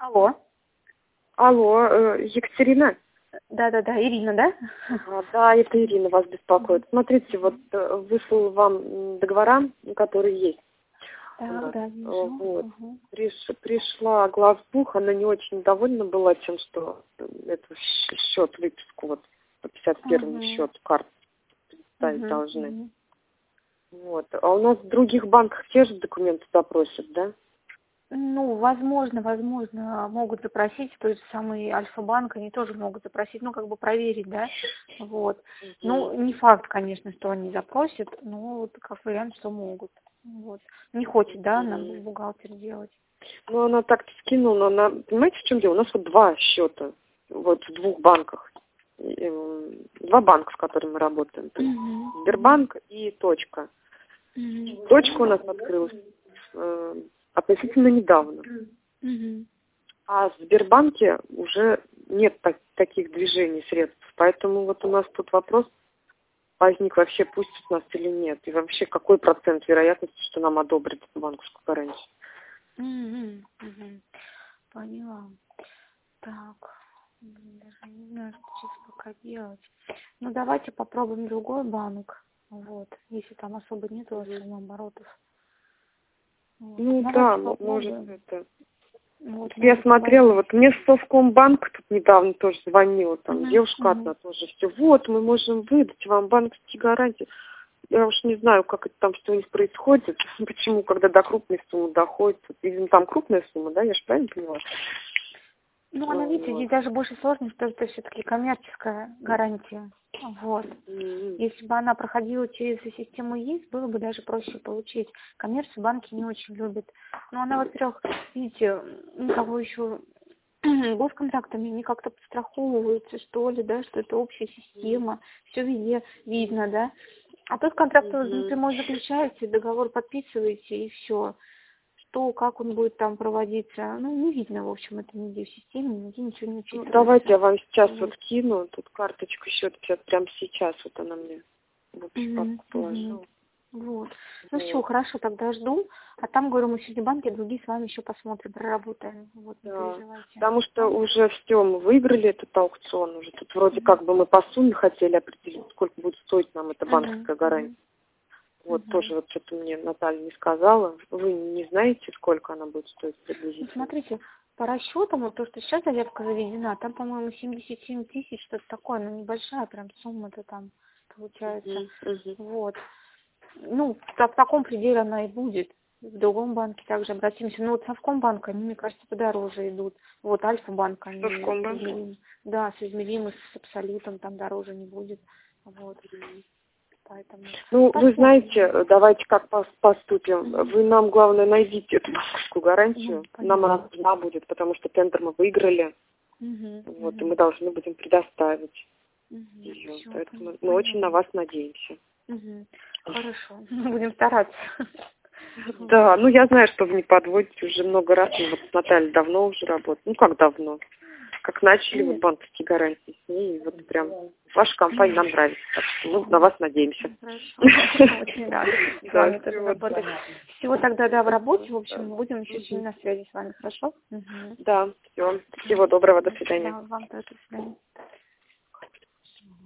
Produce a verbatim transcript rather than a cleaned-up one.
Алло. Алло, э, Екатерина? Да-да-да, Ирина, да? А, да, это Ирина вас беспокоит. Смотрите, вот э, вышел вам договора, которые есть. у Так, нас. да, Э, вижу. Вот. Угу. Приш- пришла главбух, она не очень довольна была тем, что эту щ- счет, выписку вот по пятьдесят первому Угу. счету карт представить Угу. должны. Угу. Вот. А у нас в других банках те же документы запросят, да? Ну, возможно, возможно, могут запросить, то есть самый Альфа-банк, они тоже могут запросить, ну, как бы проверить, да, вот. Ну, не факт, конечно, что они запросят, но вот как вариант, что могут, вот. Не хочет, да, нам Мгм. бухгалтер делать. Ну, она так-то скинула, она, понимаете, в чем дело? У нас вот два счета, вот в двух банках. И, э, Два банка, с которыми мы работаем. То есть Угу. Сбербанк и Точка. Угу. Точка у нас открылась э, относительно недавно. Угу. А в Сбербанке уже нет так- таких движений средств. Поэтому вот у нас тут вопрос возник, вообще пустят нас или нет. И вообще какой процент вероятности, что нам одобрят эту банковскую гарантию. Угу. Угу. Поняла. Так, блин, даже не знаю, что сейчас пока делать. Ну, давайте попробуем другой банк. Вот, если там особо нет у вас суммы оборотов. Вот. Ну Давайте да, м- может попробуем. это... Вот, Я может, смотрела, добавить. вот мне в Совкомбанк тут недавно тоже звонила, там Угу, девушка угу. одна тоже, все, вот, мы можем выдать вам банковские гарантии. Я уж не знаю, как это там, что у них происходит, почему, когда до крупной суммы доходит. Видимо, там крупная сумма, да, я же правильно поняла? Ну, она, Ну, видите, вот. здесь даже больше сложность, потому что это все-таки коммерческая гарантия. Вот. М. Если бы она проходила через систему ЕИС, было бы даже проще получить. Коммерцию банки не очень любят. Но она, во-первых, видите, никого еще госконтрактами они как-то подстраховываются, что ли, да, что это общая система, все везде видно, да. А тут контракт вы Мгм. напрямую заключаете, договор подписываете и все. Что, как он будет там проводиться, ну, не видно, в общем, это нигде в системе, нигде ничего не Ну, учитывается. давайте я вам сейчас Вот. вот кину, тут карточку счет, сейчас прямо сейчас вот она мне в общую Мгм, папку мгм. положила. Вот. Ну все, Вот. хорошо, тогда жду. А там, говорю, мы сегодня банки другие с вами еще посмотрим, проработаем. Вот, не Да. переживайте. Потому что Да? уже все, мы выиграли этот аукцион, уже тут вроде как бы мы по сумме хотели определить, сколько будет стоить нам эта Мгм, банковская гарантия. мгм, Вот мгм. тоже вот что-то мне Наталья не сказала. Вы не знаете, сколько она будет стоить Ну, приблизительно? смотрите, по расчетам, вот то, что сейчас заявка заведена, там, по-моему, семьдесят семь тысяч, что-то такое, но небольшая прям сумма-то там получается. Мгм, мгм. Вот. Ну, в, в таком пределе она и будет. В другом банке также обратимся. Но вот Совкомбанк, они, мне кажется, подороже идут. Вот Альфа-банк, Что в они Комбанк? соизмеримы. Да, соизмеримы с Абсолютом, там дороже не будет. Вот. Поэтому Ну, вы посмотрим. знаете, давайте как пос- поступим. Мгм. Вы нам, главное, найдите эту банковскую гарантию. Ну, Нам она понятно. нужна будет, потому что тендер мы выиграли. Угу, Вот, и угу, мы должны будем предоставить угу. ее. Все, Поэтому мы очень на понятно. вас надеемся. Угу. Хорошо. Будем стараться. Вот. Да, ну я знаю, что вы не подводите уже много раз. Мы вот с Натальей давно уже работаем. Ну как давно? Как начали вот Нет. банковские гарантии с ней. И вот прям ваша компания Мгм. нам нравится. Так что мы на вас надеемся. Хорошо. Очень рада с Да, вами тоже всего работать. Всего тогда, да, в работе, в общем, доброго. будем еще сильно на связи с вами, хорошо? Угу. Да, все. Всего доброго, до свидания. Да, вам тоже, до свидания.